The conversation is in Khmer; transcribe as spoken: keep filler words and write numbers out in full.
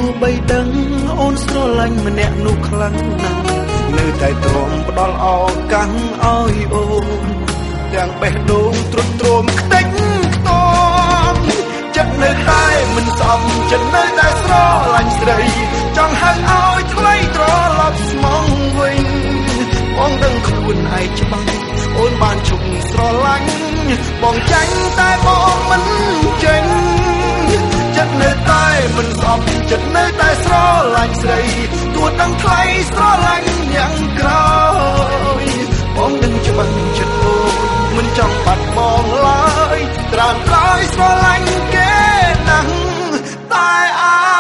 ទោះបីដឹងអូនស្រឡាញ់ម្នាក់នោះខ្លាំងណាស់នៅតែទ្រាំផ្ដល់ឱកាសឲ្យអូនទាំងបេះដូងទ្រុឌទ្រោមខ្ទេចខ្ទាំចិត្តនៅតែមិនស្អប់ចិត្តនៅតែស្រឡាញ់ស្រីចង់ហៅឲ្យថ្លៃត្រឡប់ស្មងវិញបងដឹងខ្លួនឯងច្បាស់អូនបានជុំស្រឡាញ់បងចាញ់តែបងមិនចេញចិត្តនៅតែមិនស្អប់ចិត្តនៅតែស្រឡាញ់ស្រីទោះដឹងថ្លៃស្រឡាញ់យ៉ាងក្រោយបងដឹងច្បាស់ចិត្តអូនមិនចង់បាត់បង់ឡើយត្រាំត្រយស្រឡាញ់គេណាស់តែអា